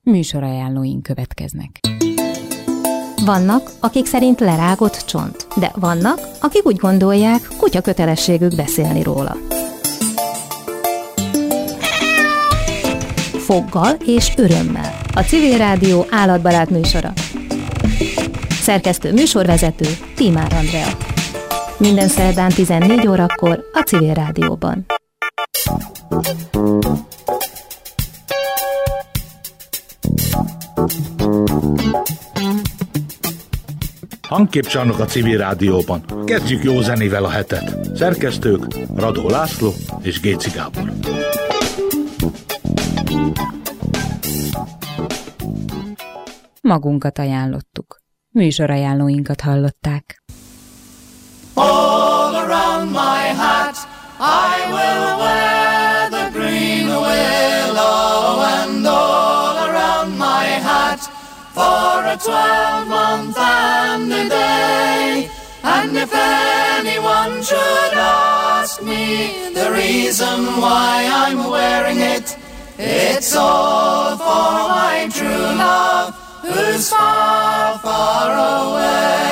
Műsorajánlóink következnek. Vannak, akik szerint lerágott csont, de vannak, akik úgy gondolják, kutya kötelességük beszélni róla. Foggal és örömmel. A Civil Rádió állatbarát műsora. Szerkesztő műsorvezető Tímár Andrea. Minden szerdán 14 órakor a Civil Rádióban. Hangképcsarnok a Civil Rádióban. Kezdjük jó zenével a hetet. Szerkesztők Radó László és Géci Gábor. Magunkat ajánlottuk. Műsorajánlóinkat hallották. All around my hat I will wear the green willow, and all around my hat for a 12-month and a day. And if anyone should ask me the reason why I'm wearing it, it's all for my true love who's far, far away.